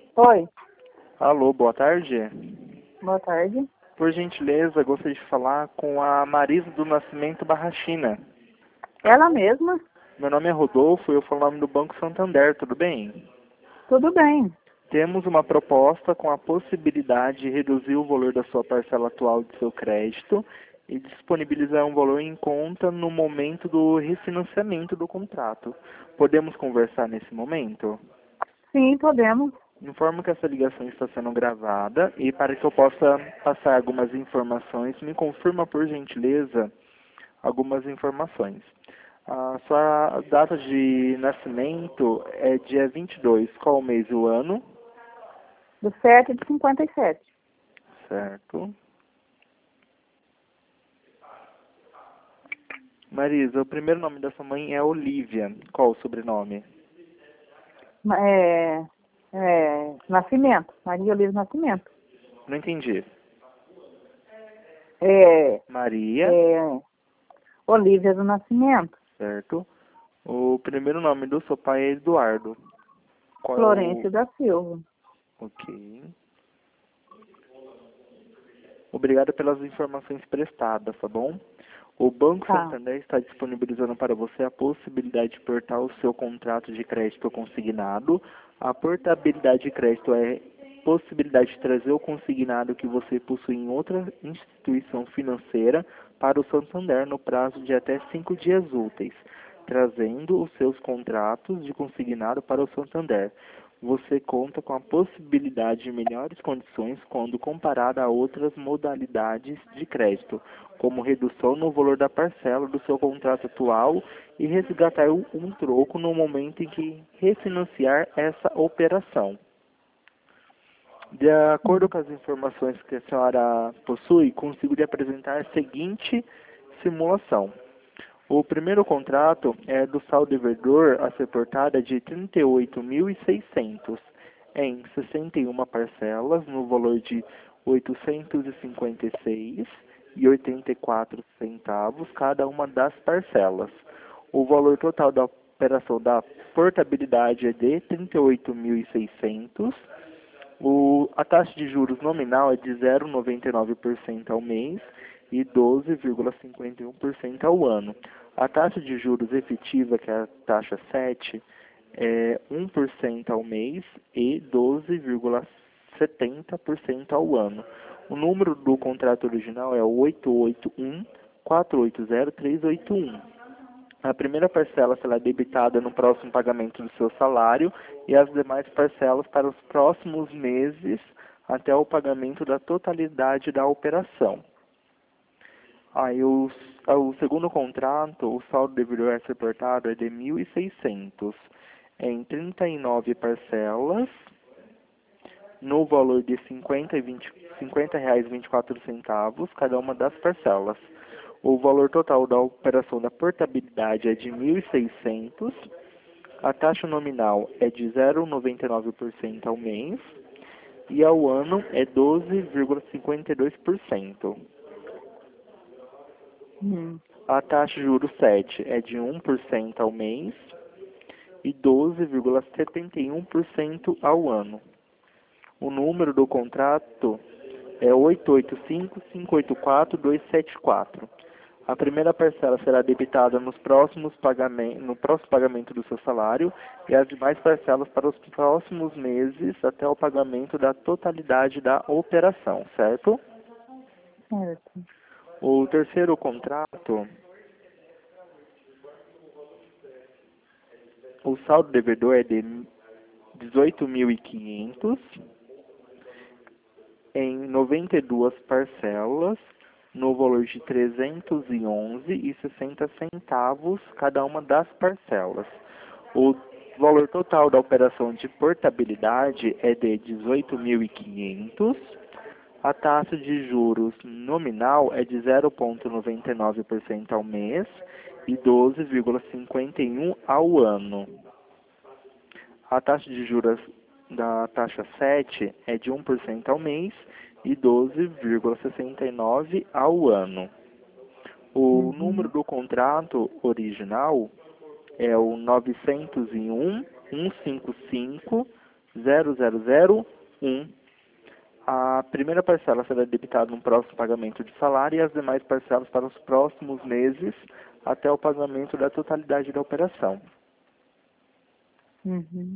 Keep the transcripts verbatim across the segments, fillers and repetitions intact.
Oi, Alô, boa tarde. boa tarde. Por gentileza, gostaria de falar com a Marisa do Nascimento Barrachina. Ela mesma? Meu nome é Rodolfo e eu falo o nome do Banco Santander, tudo bem? Tudo bem. Temos uma proposta com a possibilidade de reduzir o valor da sua parcela atual de seu crédito e disponibilizar um valor em conta no momento do refinanciamento do contrato. Podemos conversar nesse momento? Sim, podemos. Informo que essa ligação está sendo gravada e para que eu possa passar algumas informações, me confirma por gentileza algumas informações. A sua data de nascimento é dia vinte e dois, qual o mês e o ano? Do sete de cinquenta e sete. Certo. Marisa, o primeiro nome da sua mãe é Olívia. Qual o sobrenome? É, é, Nascimento. Maria Olívia Nascimento. Não entendi. É, Maria, é, Olívia do Nascimento. certo. O primeiro nome do seu pai é Eduardo. Qual é Florêncio o... da Silva. Ok. Obrigado pelas informações prestadas, tá bom? O Banco Tá. Santander está disponibilizando para você a possibilidade de portar o seu contrato de crédito consignado. A portabilidade de crédito é possibilidade de trazer o consignado que você possui em outra instituição financeira para o Santander no prazo de até cinco dias úteis, trazendo os seus contratos de consignado para o Santander. Você conta com a possibilidade de melhores condições quando comparada a outras modalidades de crédito, como redução no valor da parcela do seu contrato atual e resgatar um troco no momento em que refinanciar essa operação. De acordo com as informações que a senhora possui, consigo lhe apresentar a seguinte simulação. O primeiro contrato é do saldo devedor a ser portada de trinta e oito mil e seiscentos em sessenta e uma parcelas no valor de oitocentos e cinquenta e seis reais e oitenta e quatro centavos cada uma das parcelas. O valor total da operação da portabilidade é de trinta e oito mil e seiscentos. O, a taxa de juros nominal é de zero vírgula noventa e nove por cento ao mês e doze vírgula cinquenta e um por cento ao ano. A taxa de juros efetiva, que é a taxa sete, é um por cento ao mês e doze vírgula setenta por cento ao ano. O número do contrato original é oito oito um, quatro oito zero, três oito um. A primeira parcela será debitada no próximo pagamento do seu salário e as demais parcelas para os próximos meses até o pagamento da totalidade da operação. Aí o, o segundo contrato, o saldo devedor a ser portado é de mil e seiscentos em trinta e nove parcelas no valor de cinquenta reais e vinte e quatro centavos cada uma das parcelas. O valor total da operação da portabilidade é de mil e seiscentos. A taxa nominal é de zero vírgula noventa e nove por cento ao mês e ao ano é doze vírgula cinquenta e dois por cento. Hum. A taxa de juros sete é de um por cento ao mês e doze vírgula setenta e um por cento ao ano. O número do contrato é oito oito cinco, cinco oito quatro, dois sete quatro. A primeira parcela será debitada nos próximos pagamentos, no próximo pagamento do seu salário e as demais parcelas para os próximos meses até o pagamento da totalidade da operação, certo? Certo. O terceiro contrato, o saldo devedor é de dezoito mil e quinhentos em noventa e duas parcelas no valor de trezentos e onze reais e sessenta centavos cada uma das parcelas. O valor total da operação de portabilidade é de dezoito mil e quinhentos. A taxa de juros nominal é de zero vírgula noventa e nove por cento ao mês e doze vírgula cinquenta e um por cento ao ano. A taxa de juros da taxa sete é de um por cento ao mês e doze vírgula sessenta e nove por cento ao ano. O Uhum. número do contrato original é o novecentos e um, cento e cinquenta e cinco, zero zero zero um. A primeira parcela será debitada no próximo pagamento de salário e as demais parcelas para os próximos meses até o pagamento da totalidade da operação. Uhum.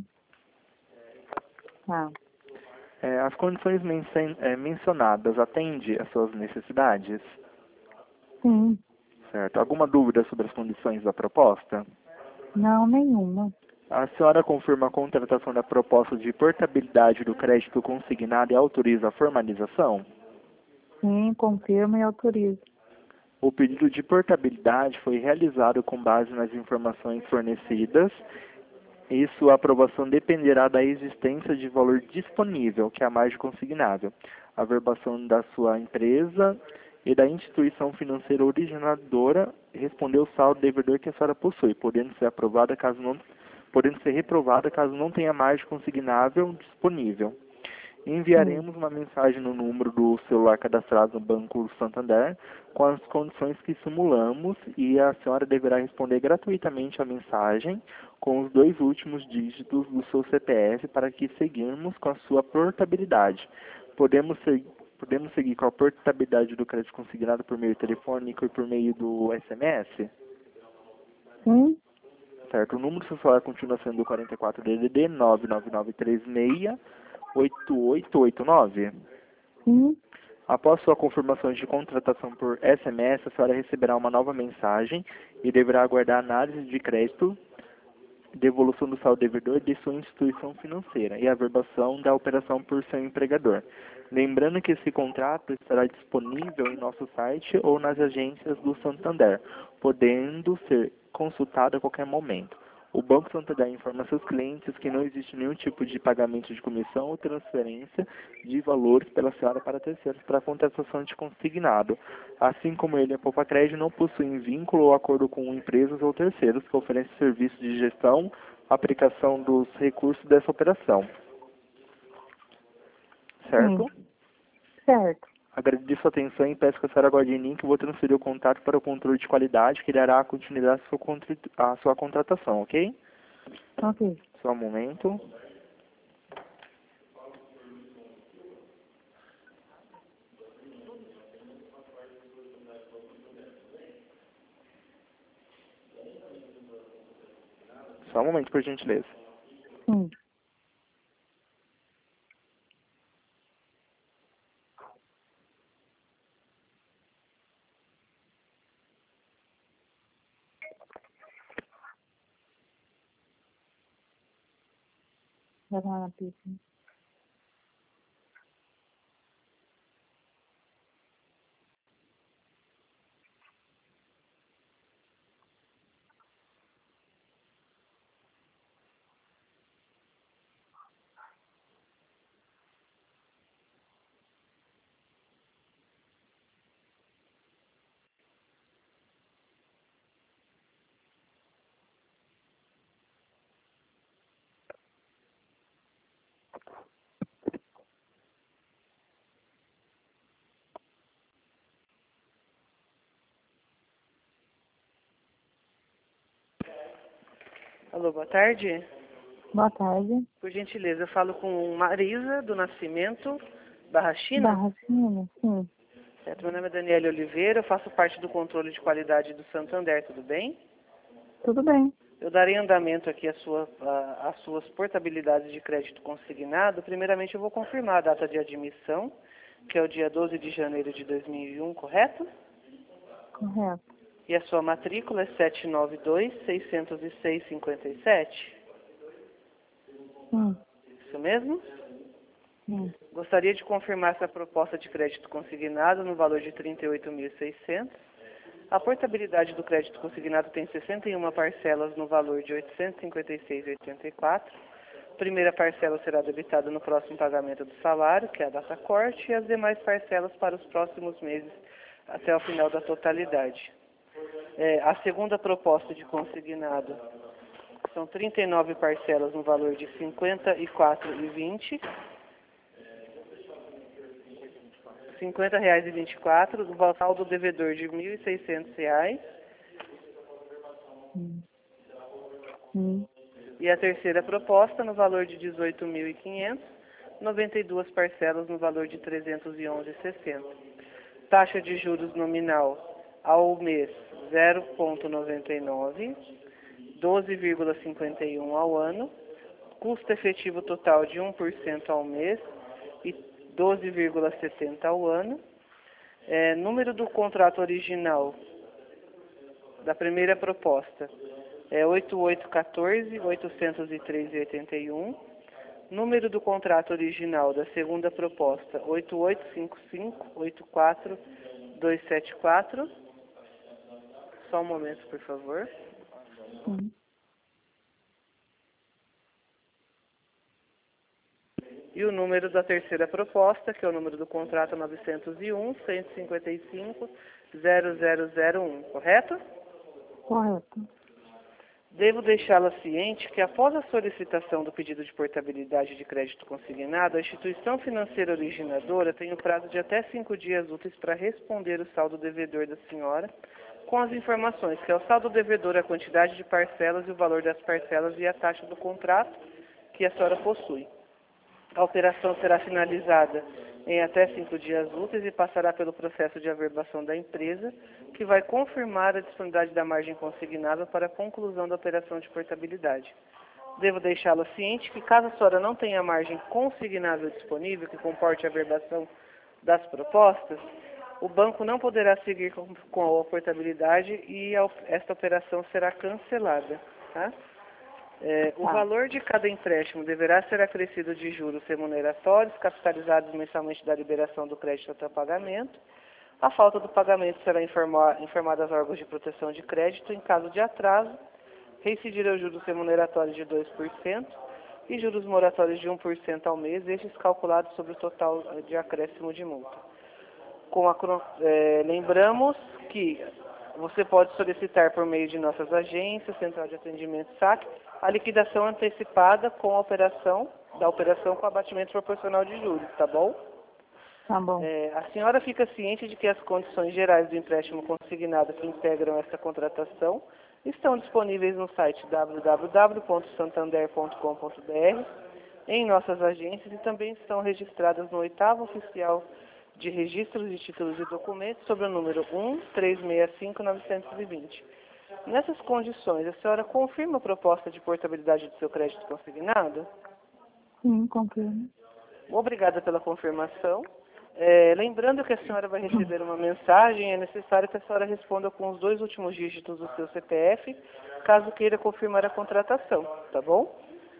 Tá. É, as condições menci- é, mencionadas atendem às suas necessidades? Sim. Certo. Alguma dúvida sobre as condições da proposta? Não, nenhuma. A senhora confirma a contratação da proposta de portabilidade do crédito consignado e autoriza a formalização? Sim, confirmo e autorizo. O pedido de portabilidade foi realizado com base nas informações fornecidas e sua aprovação dependerá da existência de valor disponível, que é a margem consignável, a verbação da sua empresa e da instituição financeira originadora responder o saldo devedor que a senhora possui, podendo ser aprovada caso não, podendo ser reprovada caso não tenha margem consignável disponível. Enviaremos uma mensagem no número do celular cadastrado no Banco Santander com as condições que simulamos e a senhora deverá responder gratuitamente a mensagem com os dois últimos dígitos do seu C P F para que seguirmos com a sua portabilidade. Podemos, seg podemos seguir com a portabilidade do crédito consignado por meio telefônico e por meio do S M S? Sim. Certo. O número do seu celular continua sendo o quarenta e quatro D D D nove nove nove três seis oito oito oito nove. Sim. Após sua confirmação de contratação por S M S, a senhora receberá uma nova mensagem e deverá aguardar análise de crédito, devolução do saldo devedor de sua instituição financeira e a verbação da operação por seu empregador. Lembrando que esse contrato estará disponível em nosso site ou nas agências do Santander, podendo ser consultado a qualquer momento. O Banco Santander informa seus clientes que não existe nenhum tipo de pagamento de comissão ou transferência de valores pela senhora para terceiros para a contratação de consignado. Assim como ele e a Poupa Crédito não possuem vínculo ou acordo com empresas ou terceiros que oferecem serviços de gestão, aplicação dos recursos dessa operação. Certo? Sim. Certo. Agradeço a atenção e peço que a senhora aguarde em mim que eu vou transferir o contato para o controle de qualidade que dará continuidade à sua, contra- à sua contratação, ok? Ok. Só um momento. Só um momento, por gentileza. Sim. Vai lá na pista. Alô, boa tarde. Boa tarde. Por gentileza, eu falo com Marisa do Nascimento, Barra China. Barra China? Sim. Certo, meu nome é Daniela Oliveira, eu faço parte do controle de qualidade do Santander, tudo bem? Tudo bem. Eu darei andamento aqui às sua, a- às suas portabilidades de crédito consignado. Primeiramente, eu vou confirmar a data de admissão, que é o dia doze de janeiro de dois mil e um, correto? Correto. E a sua matrícula é sete nove dois, seis zero seis, cinco sete. Sim. Isso mesmo? Sim. Gostaria de confirmar essa proposta de crédito consignado no valor de trinta e oito mil e seiscentos. A portabilidade do crédito consignado tem sessenta e uma parcelas no valor de oitocentos e cinquenta e seis reais e oitenta e quatro centavos. A primeira parcela será debitada no próximo pagamento do salário, que é a data corte, e as demais parcelas para os próximos meses até o final da totalidade. É, a segunda proposta de consignado são trinta e nove parcelas no valor de cinquenta e quatro reais e vinte centavos. cinquenta reais e vinte e quatro centavos, o saldo devedor de mil e seiscentos reais. Sim. Sim. E a terceira proposta, no valor de dezoito mil e quinhentos, noventa e duas parcelas no valor de trezentos e onze reais e sessenta centavos. Taxa de juros nominal ao mês zero vírgula noventa e nove, doze vírgula cinquenta e um ao ano, custo efetivo total de um por cento ao mês e doze vírgula setenta ao ano. É, número do contrato original da primeira proposta é oito oito um quatro, oitocentos e três reais e oitenta e um. Número do contrato original da segunda proposta, oito oito cinco cinco, oito quatro dois sete quatro. Só um momento, por favor. Sim. E o número da terceira proposta, que é o número do contrato novecentos e um, cento e cinquenta e cinco, zero zero zero um, correto? Correto. Devo deixá-la ciente que, após a solicitação do pedido de portabilidade de crédito consignado, a instituição financeira originadora tem o prazo de até cinco dias úteis para responder o saldo devedor da senhora com as informações, que é o saldo devedor, a quantidade de parcelas e o valor das parcelas e a taxa do contrato que a senhora possui. A operação será finalizada em até cinco dias úteis e passará pelo processo de averbação da empresa, que vai confirmar a disponibilidade da margem consignável para a conclusão da operação de portabilidade. Devo deixá-la ciente que, caso a senhora não tenha margem consignável disponível, que comporte a averbação das propostas, o banco não poderá seguir com, com a portabilidade e a, esta operação será cancelada. Tá? É, o valor de cada empréstimo deverá ser acrescido de juros remuneratórios, capitalizados mensalmente da liberação do crédito até o pagamento. A falta do pagamento será informar, informada aos órgãos de proteção de crédito. Em caso de atraso, reincidirão juros remuneratórios de dois por cento e juros moratórios de um por cento ao mês, estes calculados sobre o total de acréscimo de multa. Com a, é, lembramos que você pode solicitar por meio de nossas agências, Central de Atendimento S A C, a liquidação antecipada com a operação, da operação com abatimento proporcional de juros, tá bom? Tá bom. É, a senhora fica ciente de que as condições gerais do empréstimo consignado que integram essa contratação estão disponíveis no site w w w ponto santander ponto com ponto b r, em nossas agências, e também estão registradas no oitavo oficial de registros de títulos e documentos sobre o número um três seis cinco nove dois zero. Nessas condições, a senhora confirma a proposta de portabilidade do seu crédito consignado? Sim, confirmo. Obrigada pela confirmação. É, lembrando que a senhora vai receber uma mensagem, é necessário que a senhora responda com os dois últimos dígitos do seu C P F, caso queira confirmar a contratação, tá bom?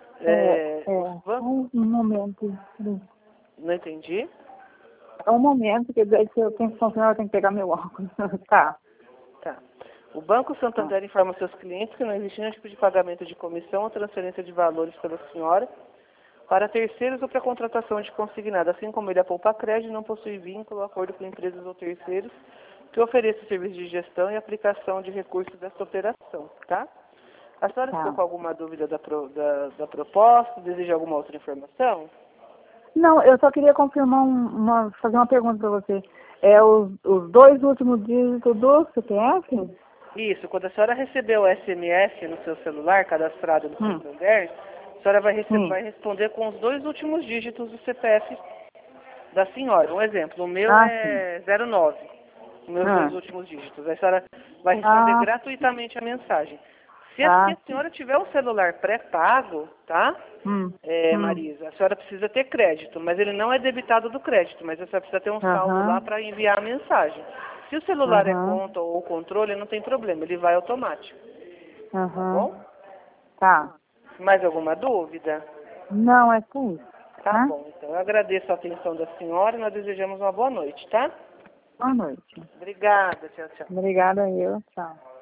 É, É, é, os bancos- um, um momento. Não entendi? É um momento, quer dizer que eu tenho que confirmar, eu tenho que pegar meu óculos. Tá. Tá. O Banco Santander informa seus clientes que não existe nenhum tipo de pagamento de comissão ou transferência de valores pela senhora para terceiros ou para contratação de consignado, assim como ele, a Poupa Crédito, não possui vínculo ou acordo com empresas ou terceiros que ofereçam serviços de gestão e aplicação de recursos desta operação, tá? A senhora Tá. ficou com alguma dúvida da, pro, da, da proposta? Deseja alguma outra informação? Não, eu só queria confirmar um- uma, fazer uma pergunta para você. É os, os dois últimos dígitos do C P F? Isso, quando a senhora receber o S M S no seu celular, cadastrado no Hum. Santander, a senhora vai, rece- Sim. vai responder com os dois últimos dígitos do C P F da senhora. Um exemplo, o meu Ah, é zero nove, os meus Ah. dois últimos dígitos. A senhora vai responder Ah. gratuitamente a mensagem. Se Ah, a, se a senhora tiver um celular pré-pago, tá, Hum. é, Hum. Marisa, a senhora precisa ter crédito, mas ele não é debitado do crédito, mas a senhora precisa ter um saldo Aham. lá para enviar a mensagem. Se o celular é Aham. conta ou controle, não tem problema, ele vai automático. Tá Aham. bom? Tá. Mais alguma dúvida? Não, é só isso. Tá Tá? bom, então eu agradeço a atenção da senhora e nós desejamos uma boa noite, tá? Boa noite. Obrigada, tchau, tchau. Obrigada, eu. Tchau.